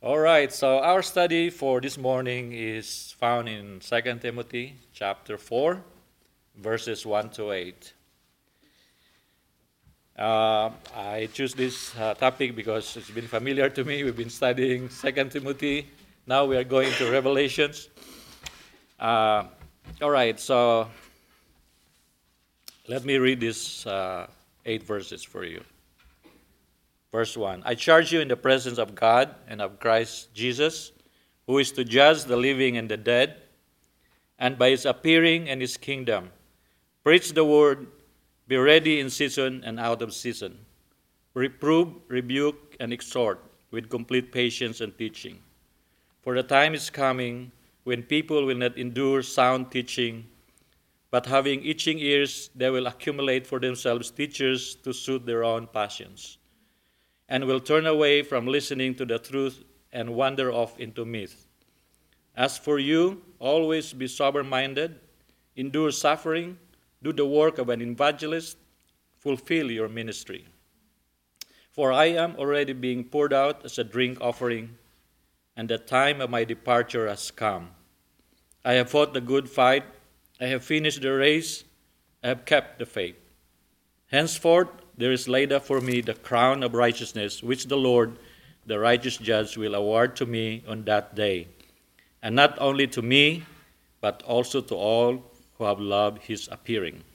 All right, so our study for this morning is found in 2 Timothy chapter 4, verses 1 to 8. I choose this topic because it's been familiar to me. We've been studying 2 Timothy. Now we are going to Revelations. All right, so let me read these 8 verses for you. Verse 1, I charge you in the presence of God and of Christ Jesus, who is to judge the living and the dead, and by his appearing and his kingdom, preach the word, be ready in season and out of season. Reprove, rebuke, and exhort with complete patience and teaching. For the time is coming when people will not endure sound teaching, but having itching ears, they will accumulate for themselves teachers to suit their own passions, and will turn away from listening to the truth and wander off into myth. As for you, always be sober-minded, endure suffering, do the work of an evangelist, fulfill your ministry. For I am already being poured out as a drink offering, and the time of my departure has come. I have fought the good fight, I have finished the race, I have kept the faith. Henceforth, there is laid up for me the crown of righteousness, which the Lord, the righteous judge, will award to me on that day. And not only to me, but also to all who have loved his appearing.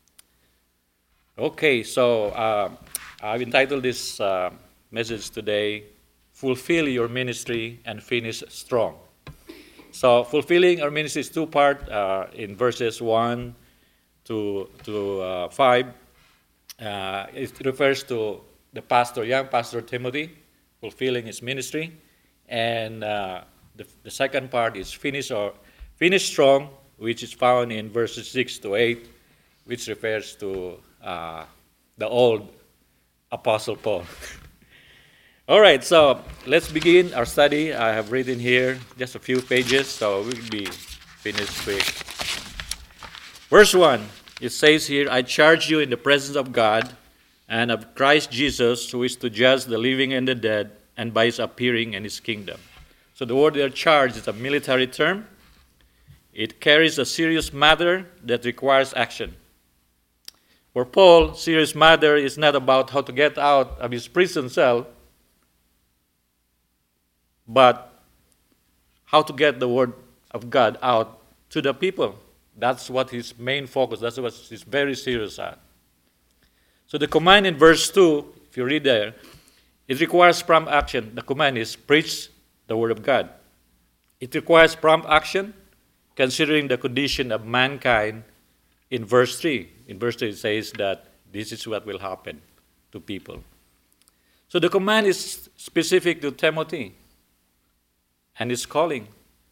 Okay, so I've entitled this message today, Fulfill Your Ministry and Finish Strong. So fulfilling our ministry is two-part in verses 1 to 5. It refers to the pastor, young pastor Timothy, fulfilling his ministry. And the second part is finish strong, which is found in verses 6 to 8, which refers to the old Apostle Paul. All right, so let's begin our study. I have written here just a few pages, so we'll be finished quick. Verse 1. It says here, I charge you in the presence of God and of Christ Jesus, who is to judge the living and the dead, and by his appearing and his kingdom. So the word there, charge, is a military term. It carries a serious matter that requires action. For Paul, serious matter is not about how to get out of his prison cell, but how to get the word of God out to the people. That's what his main focus, that's what he's very serious at. So the command in verse 2, if you read there, it requires prompt action. The command is preach the word of God. It requires prompt action considering the condition of mankind in verse 3. In verse 3 it says that this is what will happen to people. So the command is specific to Timothy and his calling.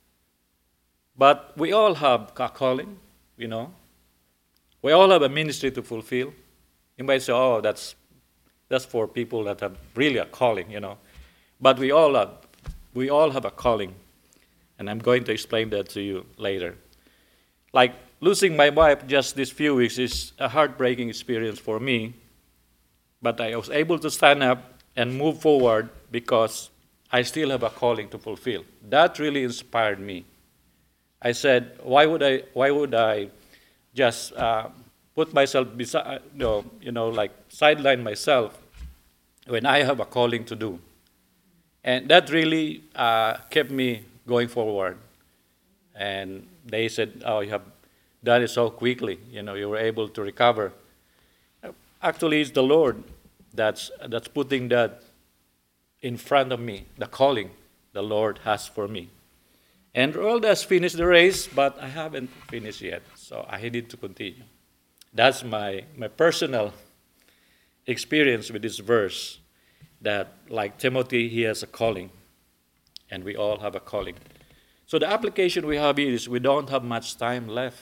But we all have a calling, you know. We all have a ministry to fulfill. You might say, oh, that's for people that have really a calling, you know. But we all have a calling. And I'm going to explain that to you later. Like losing my wife just these few weeks is a heartbreaking experience for me. But I was able to stand up and move forward because I still have a calling to fulfill. That really inspired me. I said, why would I just put myself beside, like sideline myself when I have a calling to do? And that really kept me going forward. And they said, oh, you have done it so quickly. You know, you were able to recover. Actually, it's the Lord that's putting that in front of me, the calling the Lord has for me. And Roald has finished the race, but I haven't finished yet, so I need to continue. That's my personal experience with this verse, that like Timothy, he has a calling, and we all have a calling. So the application we have here is we don't have much time left.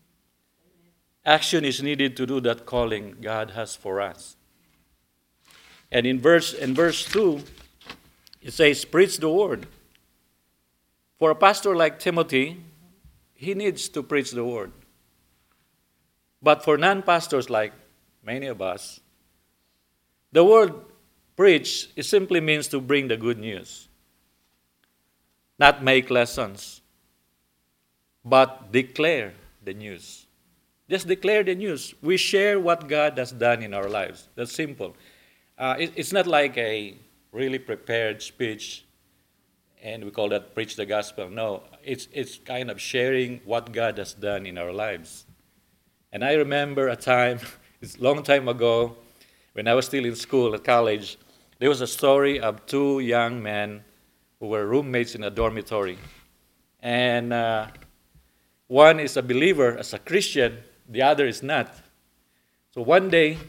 Action is needed to do that calling God has for us. And in verse 2, it says, preach the word. For a pastor like Timothy, he needs to preach the word. But for non-pastors like many of us, the word preach, it simply means to bring the good news. not make lessons, but declare the news. Just declare the news. We share what God has done in our lives. That's simple. It's not like a really prepared speech, and we call that preach the gospel. No, it's kind of sharing what God has done in our lives. And I remember a time, it's a long time ago, when I was still in school at college, there was a story of two young men who were roommates in a dormitory. And one is a believer, as a Christian, the other is not. So one day,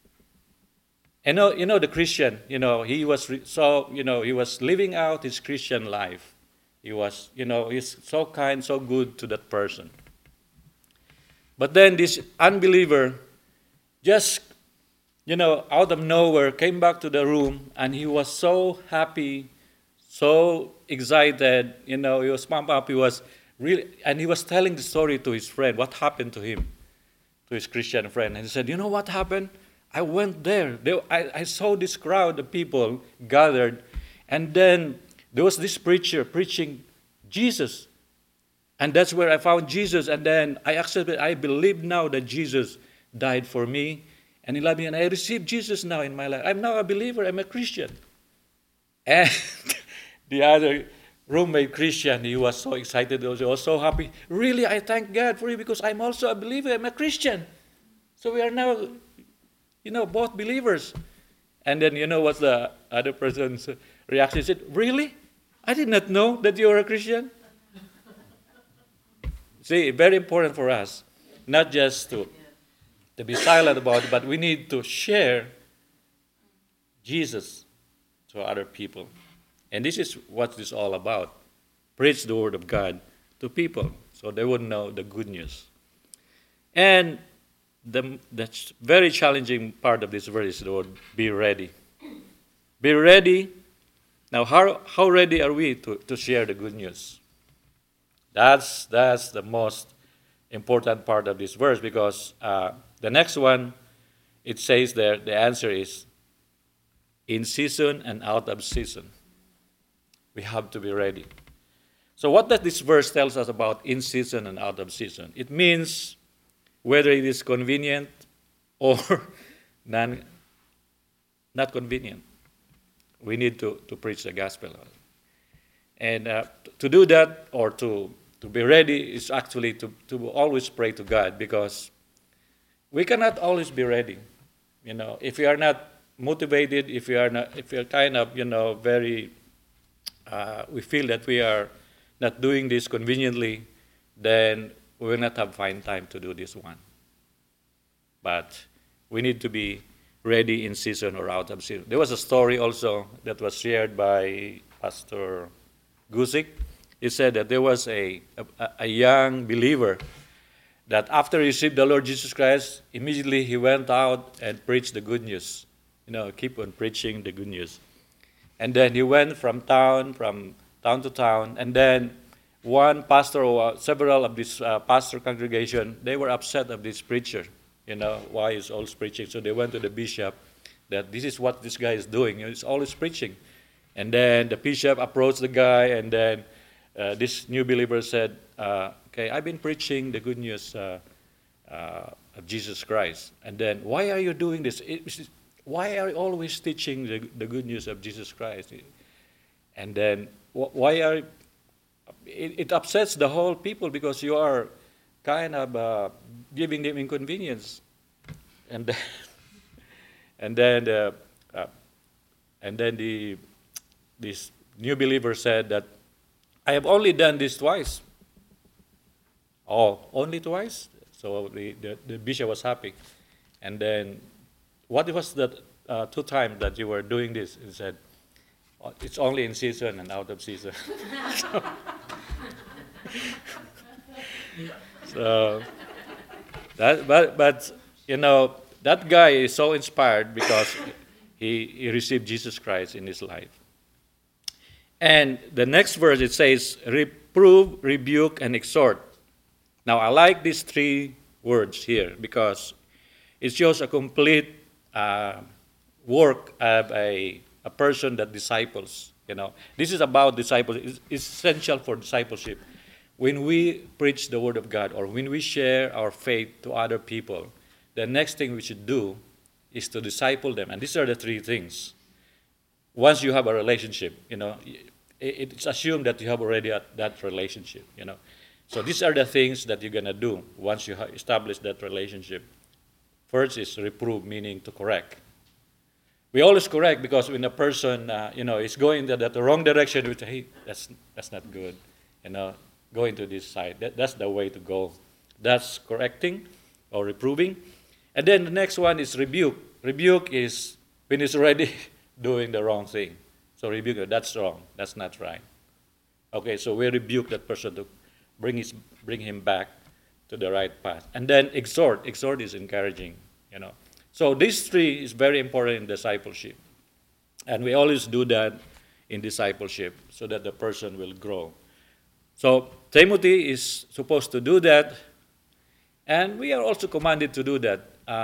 the Christian, he was he was living out his Christian life. He was, he's so kind, so good to that person. But then this unbeliever just, out of nowhere came back to the room, and he was so happy, so excited, he was pumped up, he was really, and he was telling the story to his friend, what happened to him, to his Christian friend. And he said, you know what happened? I went there. I saw this crowd of people gathered, and then there was this preacher preaching Jesus. And that's where I found Jesus, and then I accepted, I believe now that Jesus died for me, and he loved me, and I received Jesus now in my life. I'm now a believer, I'm a Christian. And the other roommate Christian, he was so excited, he was so happy. Really, I thank God for you because I'm also a believer, I'm a Christian. So we are now, both believers. And then what's the other person's reaction? He said, really? I did not know that you were a Christian. See, very important for us, not just to be silent about it, but we need to share Jesus to other people. And this is what it's all about. Preach the word of God to people so they would know the good news. And the very challenging part of this verse is the word, be ready. Be ready. Now, how ready are we to share the good news? That's the most important part of this verse, because the next one, it says there, the answer is in season and out of season. We have to be ready. So what does this verse tell us about in season and out of season? It means whether it is convenient or not convenient. We need to preach the gospel. And to do that, or to be ready, is actually to always pray to God, because we cannot always be ready. If we are not motivated, if we are kind of, very, we feel that we are not doing this conveniently, then we will not have fine time to do this one. But we need to be ready in season or out of season. There was a story also that was shared by Pastor Guzik. He said that there was a young believer that after he received the Lord Jesus Christ, immediately he went out and preached the good news. Keep on preaching the good news. And then he went from town to town, and then one pastor or several of this pastor congregation, they were upset of this preacher. Why he's always preaching. So they went to the bishop that this is what this guy is doing. He's always preaching. And then the bishop approached the guy, and then this new believer said, okay, I've been preaching the good news of Jesus Christ. And then, why are you doing this? Why are you always teaching the good news of Jesus Christ? And then, it upsets the whole people, because you are kind of giving them inconvenience. And then, this new believer said that, I have only done this twice. Oh, only twice? So the bishop was happy. And then, what was the 2 times that you were doing this? He said, it's only in season and out of season. So but that guy is so inspired because he received Jesus Christ in his life. And the next verse, it says, reprove, rebuke, and exhort. Now, I like these 3 words here because it shows a complete work of a person that disciples. This is about discipleship. It's essential for discipleship. When we preach the Word of God or when we share our faith to other people, the next thing we should do is to disciple them. And these are the three things. Once you have a relationship, it's assumed that you have already that relationship, So these are the things that you're going to do once you have established that relationship. First is reprove, meaning to correct. We always correct because when a person, is going the wrong direction, we say, hey, that's not good. Go into this side. That's the way to go. That's correcting or reproving. And then the next one is rebuke. Rebuke is when he's already doing the wrong thing. So rebuke, that's wrong. That's not right. Okay, so we rebuke that person to bring him back to the right path. And then exhort. Exhort is encouraging, So these three is very important in discipleship. And we always do that in discipleship so that the person will grow. So Timothy is supposed to do that. And we are also commanded to do that.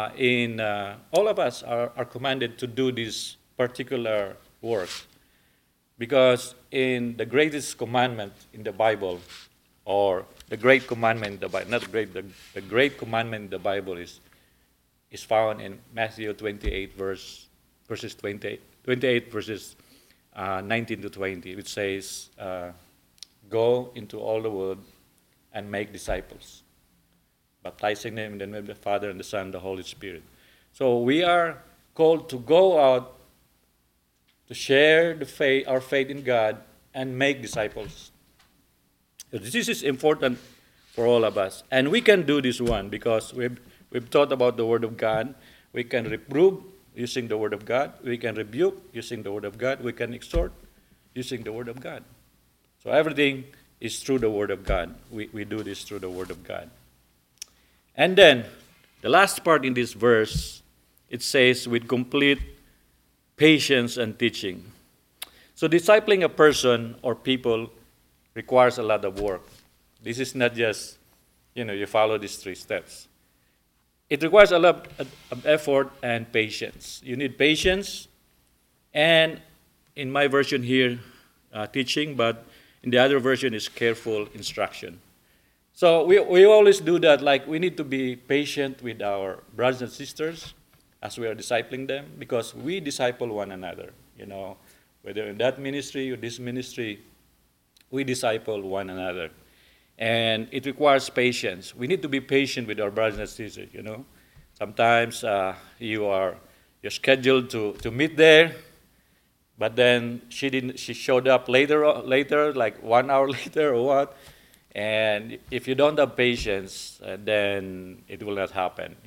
All of us are commanded to do this particular work. Because in the greatest commandment in the Bible, or the great commandment in the Bible, not great, the great commandment in the Bible is found in Matthew 28 verses 28 verses 19 to 20, which says, go into all the world and make disciples, baptizing them in the name of the Father and the Son and the Holy Spirit. So we are called to go out to share our faith in God and make disciples. This is important for all of us. And we can do this one because we've taught about the Word of God. We can reprove using the Word of God. We can rebuke using the Word of God. We can exhort using the Word of God. So everything is through the Word of God. We do this through the Word of God. And then, the last part in this verse, it says, with complete patience and teaching. So discipling a person or people requires a lot of work. This is not just, you follow these 3 steps. It requires a lot of effort and patience. You need patience, and in my version here, teaching, but in the other version is careful instruction. So we always do that, like we need to be patient with our brothers and sisters as we are discipling them, because we disciple one another, whether in that ministry or this ministry, we disciple one another. And it requires patience. We need to be patient with our brothers and sisters, Sometimes you're scheduled to meet there, but then she showed up later, like 1 hour later or what. And if you don't have patience, then it will not happen,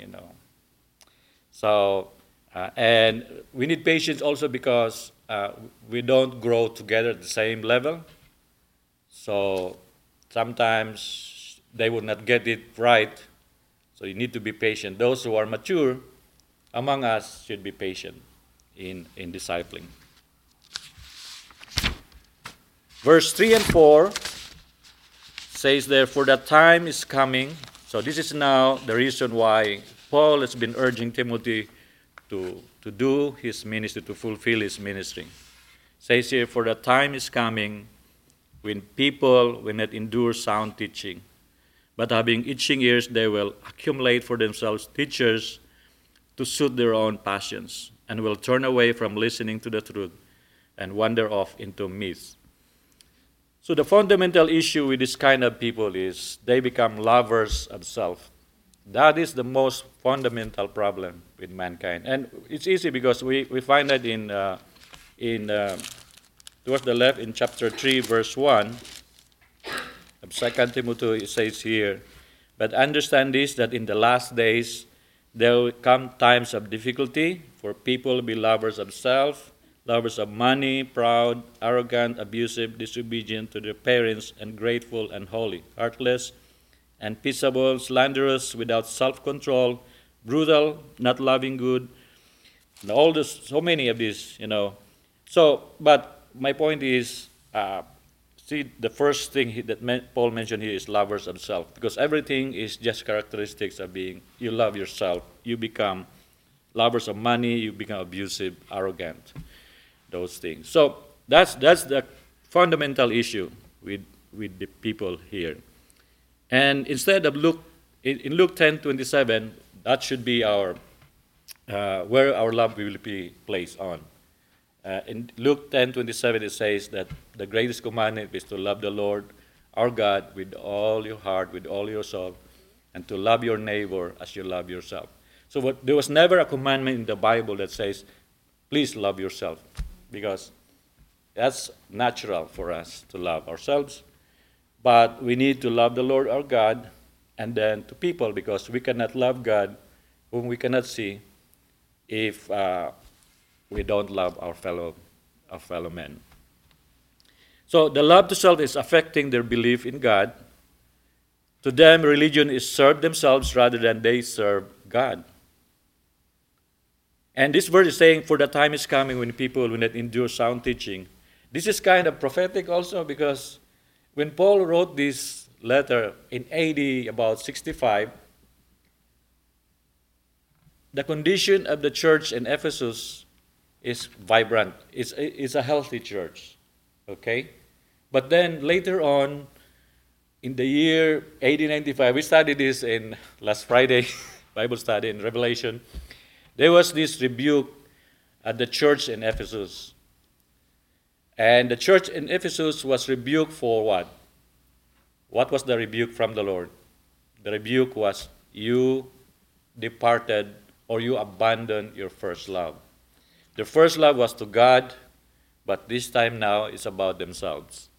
So, and we need patience also because we don't grow together at the same level. So sometimes they will not get it right. So you need to be patient. Those who are mature among us should be patient in discipling. Verse 3 and 4 says there, for that time is coming. So this is now the reason why Paul has been urging Timothy to do his ministry, to fulfill his ministry. It says here, for the time is coming when people will not endure sound teaching, but having itching ears, they will accumulate for themselves teachers to suit their own passions, and will turn away from listening to the truth and wander off into myths. So the fundamental issue with this kind of people is they become lovers of self. That is the most fundamental problem with mankind. And it's easy because we find that towards the left in chapter 3, verse 1 of 2 Timothy, it says here, but understand this, that in the last days there will come times of difficulty, for people will be lovers of self, lovers of money, proud, arrogant, abusive, disobedient to their parents, ungrateful, unholy, heartless, unpeaceable, slanderous, without self-control, brutal, not loving good, and all this, so many of these, So, but my point is, see, the first thing that Paul mentioned here is lovers of self, because everything is just characteristics of being, you love yourself, you become lovers of money, you become abusive, arrogant, those things. So That's the fundamental issue with the people here. And instead of Luke, in Luke 10:27, that should be our where our love will be placed on. In Luke 10:27, it says that the greatest commandment is to love the Lord our God with all your heart, with all your soul, and to love your neighbor as you love yourself. So there was never a commandment in the Bible that says, please love yourself, because that's natural for us to love ourselves. But we need to love the Lord our God, and then to people, because we cannot love God whom we cannot see if we don't love our fellow men. So the love to self is affecting their belief in God. To them, religion is serve themselves rather than they serve God. And this verse is saying, for the time is coming when people will not endure sound teaching. This is kind of prophetic also, because when Paul wrote this letter in AD about 65, the condition of the church in Ephesus is vibrant. It's a healthy church, okay? But then later on, in the year 1895, we studied this in last Friday, Bible study in Revelation. There was this rebuke at the church in Ephesus. And the church in Ephesus was rebuked for what? What was the rebuke from the Lord? The rebuke was, you departed or you abandoned your first love. Their first love was to God, but this time now it's about themselves.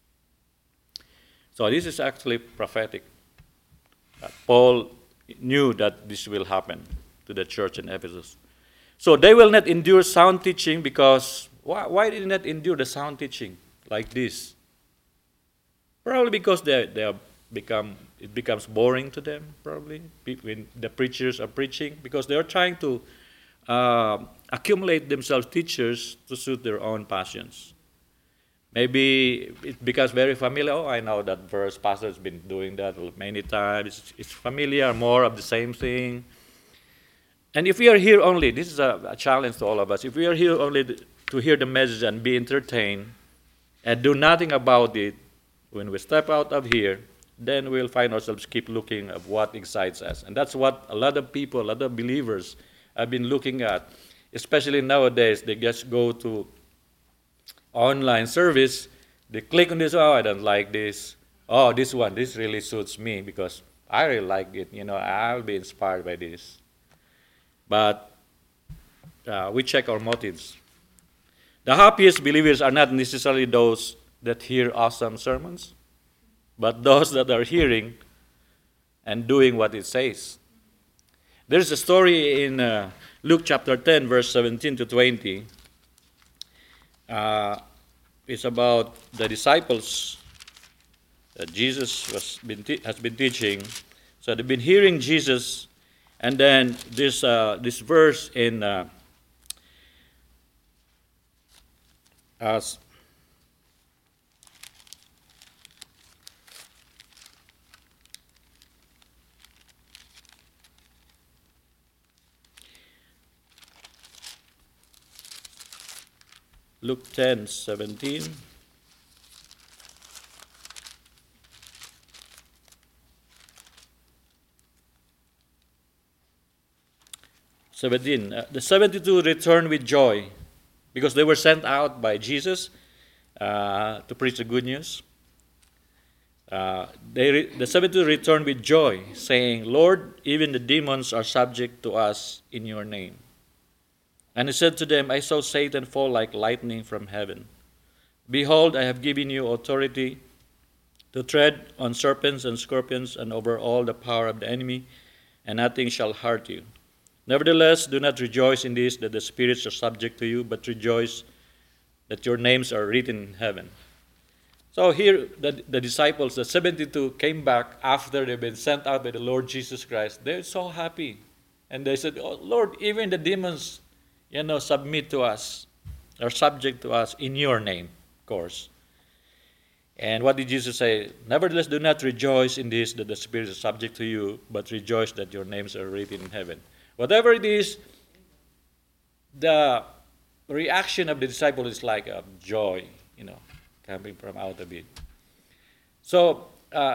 So this is actually prophetic. Paul knew that this will happen to the church in Ephesus. So they will not endure sound teaching because, why did they not endure the sound teaching like this? Probably because it becomes boring to them, probably, when the preachers are preaching, because they are trying to accumulate themselves teachers to suit their own passions. Maybe it becomes very familiar. Oh, I know that verse. Pastor has been doing that many times. It's familiar, more of the same thing. And if we are here only, this is a challenge to all of us. If we are here only to hear the message and be entertained and do nothing about it, when we step out of here, then we'll find ourselves keep looking at what excites us. And that's what a lot of people, a lot of believers have been looking at. Especially nowadays, they just go to online service, they click on this, oh, I don't like this. Oh, this one, this really suits me because I really like it. I'll be inspired by this. But we check our motives. The happiest believers are not necessarily those that hear awesome sermons, but those that are hearing and doing what it says. There's a story in Luke chapter 10, verse 17 to 20. It's about the disciples that Jesus has been teaching. So they've been hearing Jesus, and then this verse in Luke 10:17. The 72 returned with joy because they were sent out by Jesus to preach the good news. The 72 returned with joy, saying, Lord, even the demons are subject to us in your name. And he said to them, I saw Satan fall like lightning from heaven. Behold, I have given you authority to tread on serpents and scorpions and over all the power of the enemy, and nothing shall hurt you. Nevertheless, do not rejoice in this, that the spirits are subject to you, but rejoice that your names are written in heaven. So here, the disciples, the 72, came back after they've been sent out by the Lord Jesus Christ. They're so happy. And they said, oh, Lord, even the demons submit to us, are subject to us in your name, of course. And what did Jesus say? Nevertheless, do not rejoice in this, that the spirits are subject to you, but rejoice that your names are written in heaven. Whatever it is, the the reaction of the disciple is like a joy, coming from out of it. So,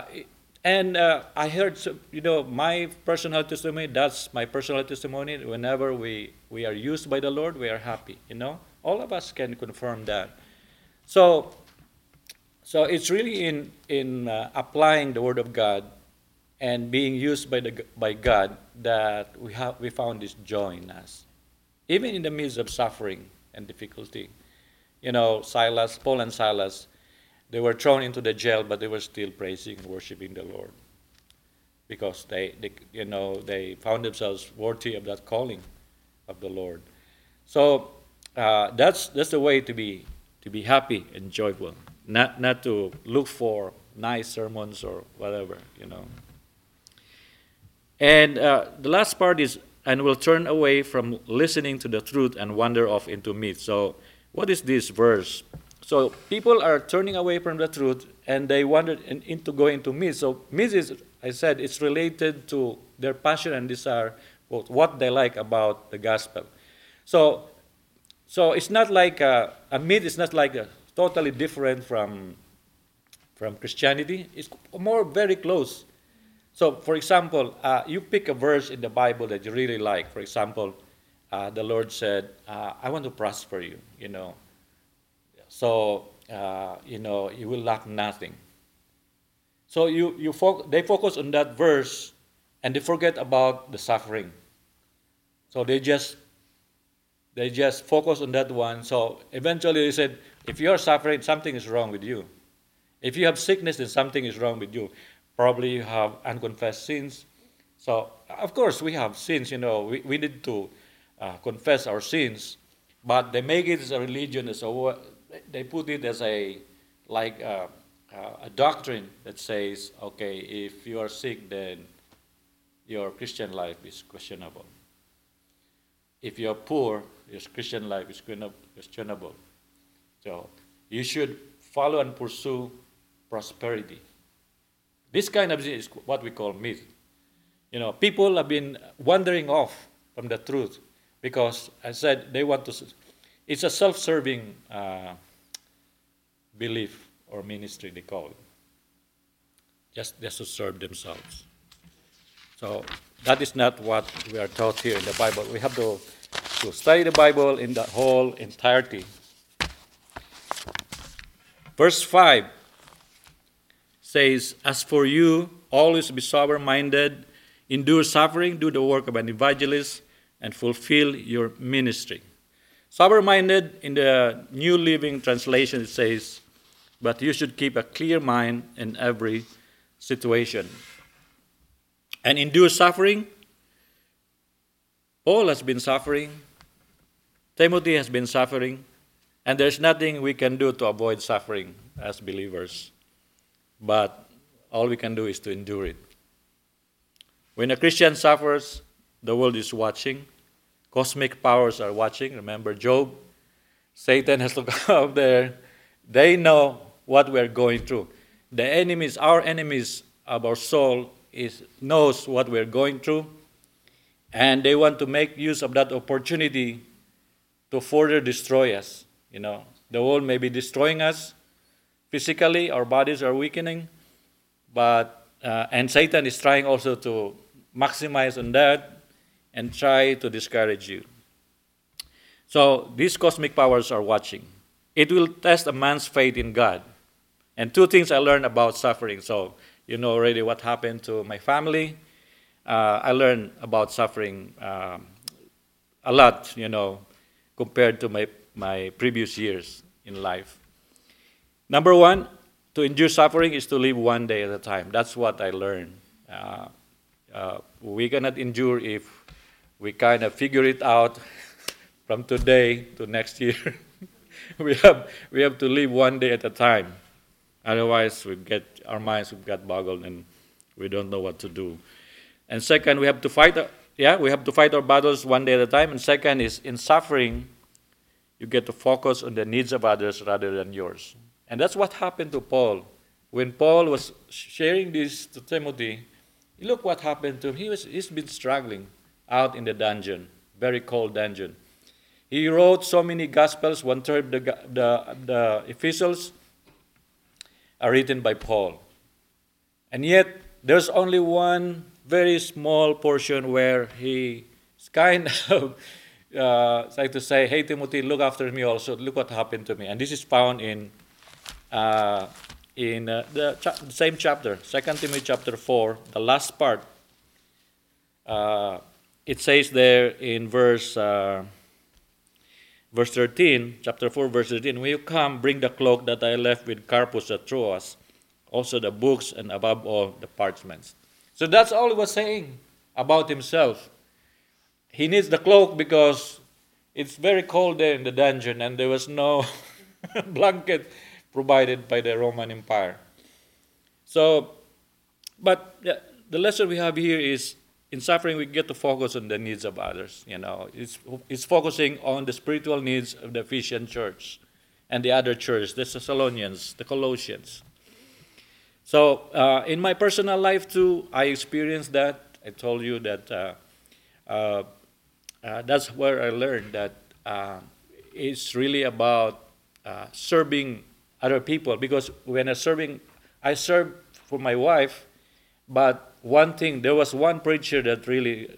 I heard, my personal testimony, that's my personal testimony. Whenever we are used by the Lord, we are happy, All of us can confirm that. So it's really in applying the Word of God and being used by God that we found this joy in us, even in the midst of suffering and difficulty. Paul and Silas, they were thrown into the jail, but they were still praising and worshiping the Lord because they found themselves worthy of that calling of the Lord. So that's the way to be happy and joyful, not to look for nice sermons or whatever. And the last part is, and will turn away from listening to the truth and wander off into myths. So what is this verse? So people are turning away from the truth and they wander into going into myths. So myths is, I said, it's related to their passion and desire, what they like about the gospel. So it's not like a myth is not like totally different from Christianity. It's more very close. So, for example, you pick a verse in the Bible that you really like. For example, the Lord said, I want to prosper you, So, you will lack nothing. So they focus on that verse and they forget about the suffering. So they just focus on that one. So eventually they said, if you are suffering, something is wrong with you. If you have sickness, then something is wrong with you. Probably you have unconfessed sins. So, of course, we have sins, we need to confess our sins. But they make it as a religion, they put it as a doctrine that says, okay, if you are sick, then your Christian life is questionable. If you are poor, your Christian life is questionable. So, you should follow and pursue prosperity. This kind of is what we call myth. People have been wandering off from the truth because, I said, they want to. It's a self-serving belief or ministry, they call it. Just to serve themselves. So that is not what we are taught here in the Bible. We have to study the Bible in the whole entirety. Verse 5 says, as for you, always be sober-minded, endure suffering, do the work of an evangelist, and fulfill your ministry. Sober-minded, in the New Living Translation, it says, but you should keep a clear mind in every situation. And endure suffering. Paul has been suffering. Timothy has been suffering. And there's nothing we can do to avoid suffering as believers. But all we can do is to endure it. When a Christian suffers, the world is watching. Cosmic powers are watching. Remember Job? Satan has to come out there. They know what we're going through. The enemies, our enemies of our soul, knows what we're going through. And they want to make use of that opportunity to further destroy us. The world may be destroying us. Physically, our bodies are weakening, and Satan is trying also to maximize on that and try to discourage you. So these cosmic powers are watching. It will test a man's faith in God. And two things I learned about suffering. So you know already what happened to my family. I learned about suffering a lot, compared to my previous years in life. Number one, to endure suffering is to live one day at a time. That's what I learned. We cannot endure if we kind of figure it out from today to next year. we have to live one day at a time. Otherwise, our minds will get boggled and we don't know what to do. And second, we have to fight our battles one day at a time. And second is, in suffering, you get to focus on the needs of others rather than yours. And that's what happened to Paul. When Paul was sharing this to Timothy, look what happened to him. He's been struggling out in the dungeon, very cold dungeon. He wrote so many Gospels, one-third the epistles are written by Paul. And yet, there's only one very small portion where he is kind of like to say, hey, Timothy, look after me also. Look what happened to me. And this is found in the same chapter, 2 Timothy chapter 4, the last part. It says there in verse 13, chapter 4, verse 13, when you come, bring the cloak that I left with Carpus at Troas, also the books, and above all, the parchments. So that's all he was saying about himself. He needs the cloak because it's very cold there in the dungeon, and there was no blanket provided by the Roman Empire. So, but the lesson we have here is, in suffering, we get to focus on the needs of others. It's focusing on the spiritual needs of the Ephesian church and the other church, the Thessalonians, the Colossians. So, in my personal life too, I experienced that. I told you that that's where I learned that it's really about serving other people. Because when I served for my wife, but one thing, there was one preacher that really,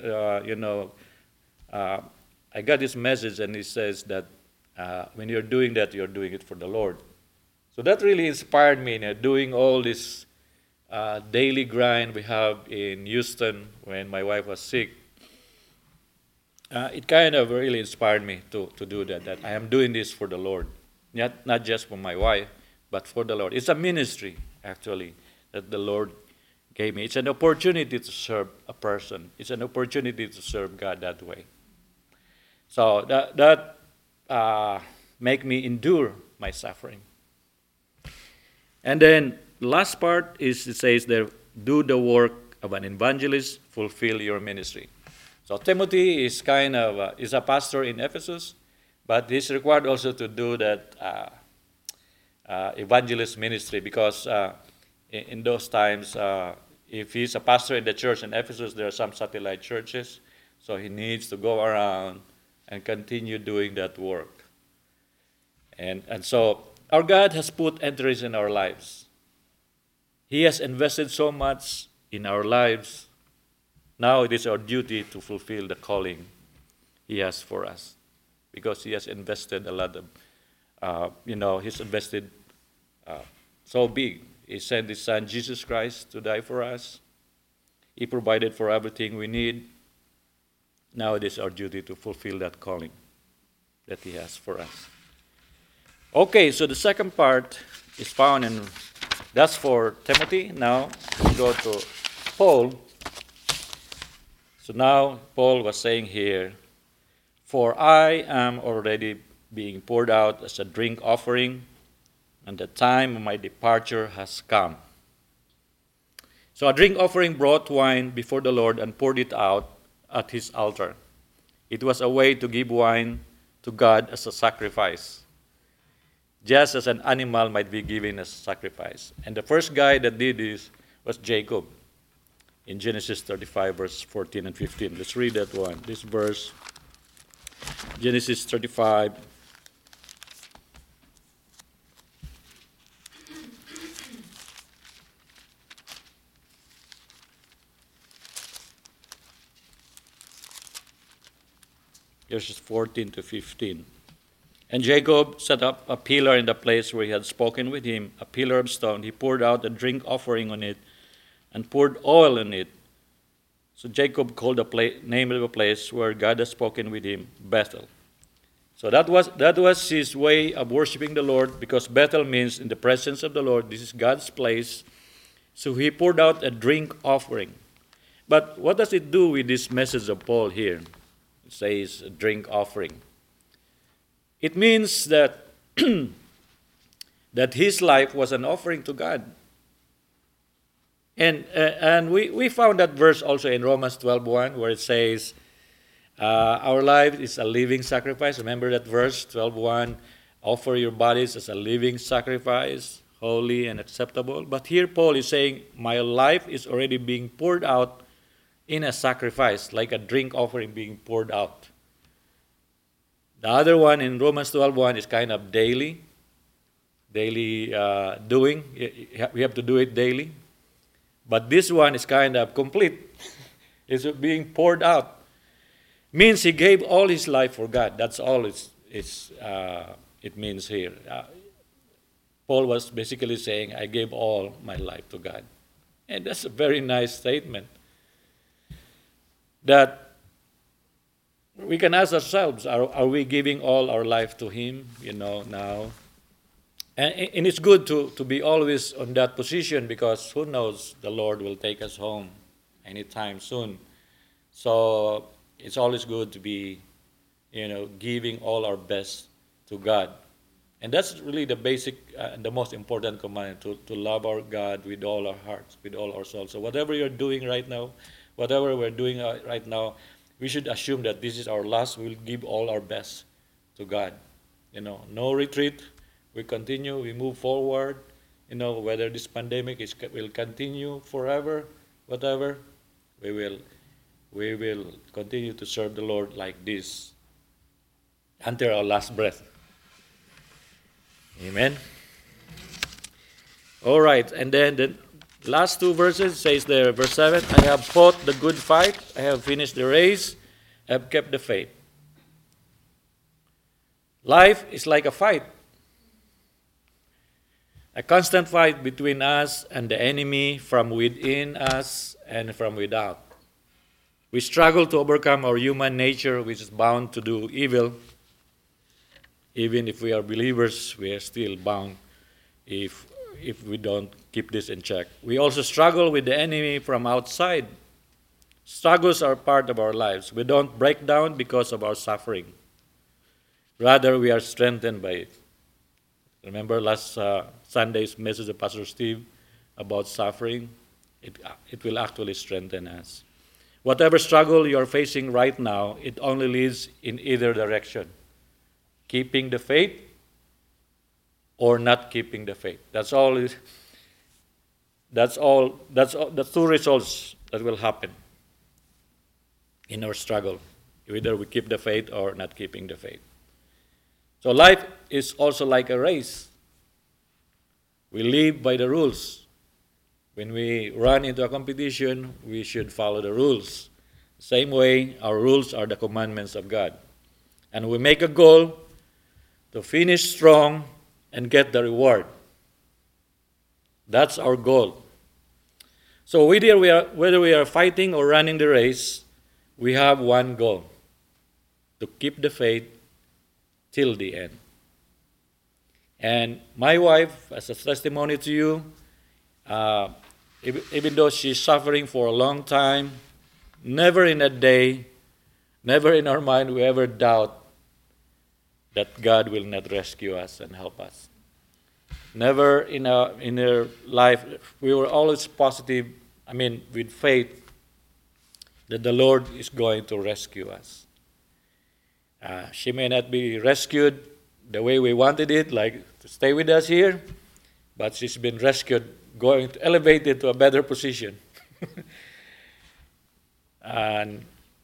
I got this message, and he says that when you're doing that, you're doing it for the Lord. So that really inspired me in doing all this daily grind we have in Houston when my wife was sick. It kind of really inspired me to do that I am doing this for the Lord. Not just for my wife, but for the Lord. It's a ministry, actually, that the Lord gave me. It's an opportunity to serve a person. It's an opportunity to serve God that way. So that make me endure my suffering. And then last part is, it says there, do the work of an evangelist, fulfill your ministry. So Timothy is is a pastor in Ephesus, but he's required also to do that evangelist ministry, because in those times, if he's a pastor in the church in Ephesus, there are some satellite churches, so he needs to go around and continue doing that work. And so our God has put entries in our lives. He has invested so much in our lives. Now it is our duty to fulfill the calling He has for us, because He has invested a lot of, He's invested so big. He sent His Son, Jesus Christ, to die for us. He provided for everything we need. Now it is our duty to fulfill that calling that He has for us. Okay, so the second part is found in, that's for Timothy. Now we go to Paul. So now Paul was saying here, for I am already being poured out as a drink offering, and the time of my departure has come. So a drink offering brought wine before the Lord and poured it out at His altar. It was a way to give wine to God as a sacrifice, just as an animal might be given as a sacrifice. And the first guy that did this was Jacob, in Genesis 35, verse 14 and 15. Let's read that one. This verse, Genesis 35. Verses 14 to 15. And Jacob set up a pillar in the place where he had spoken with him, a pillar of stone. He poured out a drink offering on it and poured oil on it. So Jacob called the name of the place where God had spoken with him, Bethel. So that was his way of worshiping the Lord, because Bethel means in the presence of the Lord. This is God's place. So he poured out a drink offering. But what does it do with this message of Paul here? It says a drink offering. It means that that his life was an offering to God. And we found that verse also in Romans 12:1, where it says, our life is a living sacrifice. Remember that verse, 12:1, offer your bodies as a living sacrifice, holy and acceptable. But here Paul is saying, my life is already being poured out in a sacrifice, like a drink offering being poured out. The other one in Romans 12:1 is kind of daily doing. We have to do it daily. But this one is kind of complete. It's being poured out. Means he gave all his life for God. That's all it means here. Paul was basically saying, I gave all my life to God. And that's a very nice statement. That we can ask ourselves, are we giving all our life to him, now? And it's good to be always on that position, because who knows, the Lord will take us home anytime soon. So it's always good to be, giving all our best to God. And that's really the basic, the most important command, to love our God with all our hearts, with all our souls. So whatever you're doing right now, whatever we're doing right now, we should assume that this is our last. We'll give all our best to God. No retreat. We continue. We move forward. Whether this pandemic will continue forever, whatever, we will continue to serve the Lord like this until our last breath. Amen. All right, and then the last two verses says there, verse 7, I have fought the good fight, I have finished the race, I have kept the faith. Life is like a fight. A constant fight between us and the enemy, from within us and from without. We struggle to overcome our human nature, which is bound to do evil. Even if we are believers, we are still bound if we don't keep this in check. We also struggle with the enemy from outside. Struggles are part of our lives. We don't break down because of our suffering. Rather, we are strengthened by it. Remember last Sunday's message of Pastor Steve about suffering? It will actually strengthen us. Whatever struggle you are facing right now, it only leads in either direction. Keeping the faith or not keeping the faith. That's all. That's the two results that will happen in our struggle. Either we keep the faith or not keeping the faith. So life is also like a race. We live by the rules. When we run into a competition, we should follow the rules. Same way, our rules are the commandments of God. And we make a goal to finish strong and get the reward. That's our goal. So whether we are fighting or running the race, we have one goal: to keep the faith till the end. And my wife, as a testimony to you, even though she's suffering for a long time, never in a day, never in our mind we ever doubt that God will not rescue us and help us. Never in her life, we were always positive, with faith, that the Lord is going to rescue us. She may not be rescued the way we wanted it, like to stay with us here, but she's been rescued, going to elevate it to a better position. And,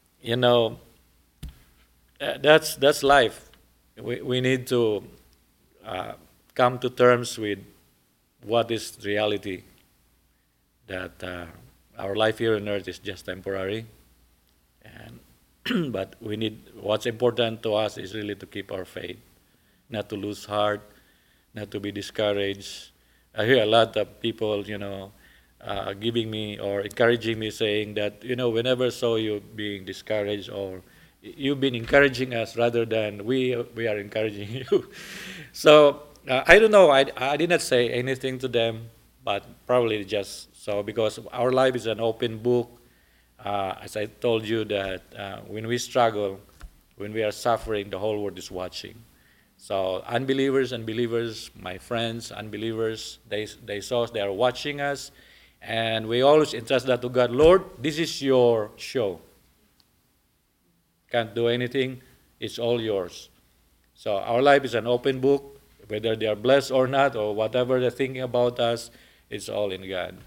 that's life. We need to come to terms with what is reality, that our life here on earth is just temporary. And but what's important to us is really to keep our faith, not to lose heart, not to be discouraged. I hear a lot of people, giving me or encouraging me, saying that, whenever I saw you being discouraged, or you've been encouraging us rather than we are encouraging you. So I don't know. I did not say anything to them, but probably just so, because our life is an open book. As I told you that when we struggle, when we are suffering, the whole world is watching. So unbelievers and believers, my friends, unbelievers, they saw us, they are watching us, and we always entrust that to God. Lord, this is your show. Can't do anything. It's all yours. So our life is an open book. Whether they are blessed or not, or whatever they're thinking about us, it's all in God.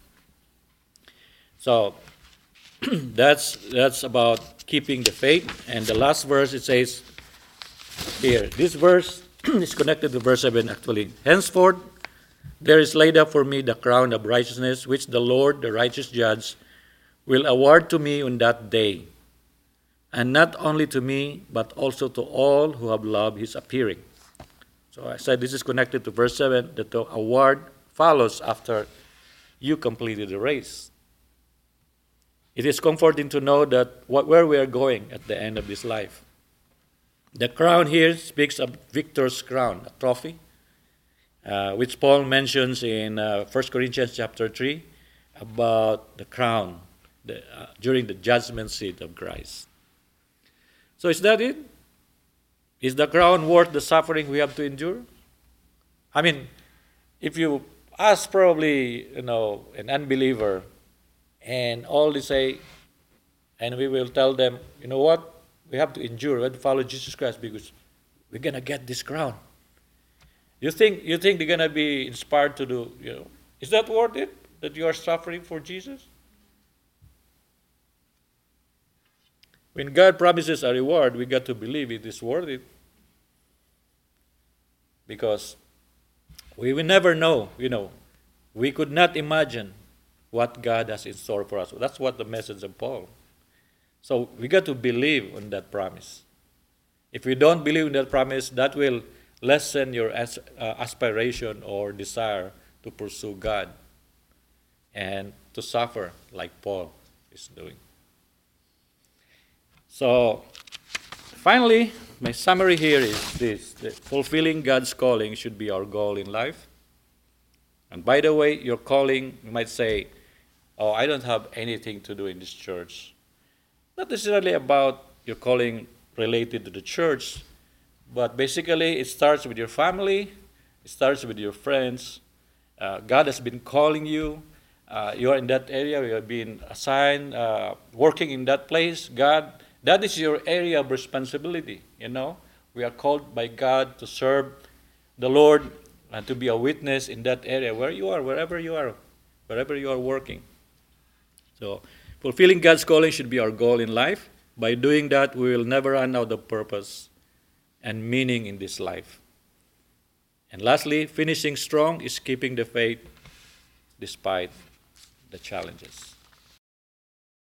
So that's about keeping the faith. And the last verse, it says, here. This verse is connected to verse 7 actually. Henceforth, there is laid up for me the crown of righteousness, which the Lord, the righteous judge, will award to me on that day. And not only to me, but also to all who have loved his appearing. So I said this is connected to verse 7, that the award follows after you completed the race. It is comforting to know that where we are going at the end of this life. The crown here speaks of victor's crown, a trophy, which Paul mentions in 1 Corinthians chapter 3 about the crown during the judgment seat of Christ. So is that it? Is the crown worth the suffering we have to endure? I mean, if you ask probably, an unbeliever, and all they say, and we will tell them, you know what? We have to endure, we have to follow Jesus Christ because we're going to get this crown. You think they're going to be inspired to do, is that worth it, that you are suffering for Jesus? When God promises a reward, we got to believe it is worth it. Because we will never know, we could not imagine what God has in store for us. That's what the message of Paul. So we got to believe on that promise. If we don't believe in that promise, that will lessen your aspiration or desire to pursue God and to suffer like Paul is doing. So, finally, my summary here is this: that fulfilling God's calling should be our goal in life. And by the way, your calling, you might say, oh, I don't have anything to do in this church. Not necessarily about your calling related to the church, but basically it starts with your family, it starts with your friends. God has been calling you. You are in that area, you have been assigned, working in that place. God, that is your area of responsibility, We are called by God to serve the Lord and to be a witness in that area where you are, wherever you are working. So, fulfilling God's calling should be our goal in life. By doing that, we will never run out of purpose and meaning in this life. And lastly, finishing strong is keeping the faith despite the challenges.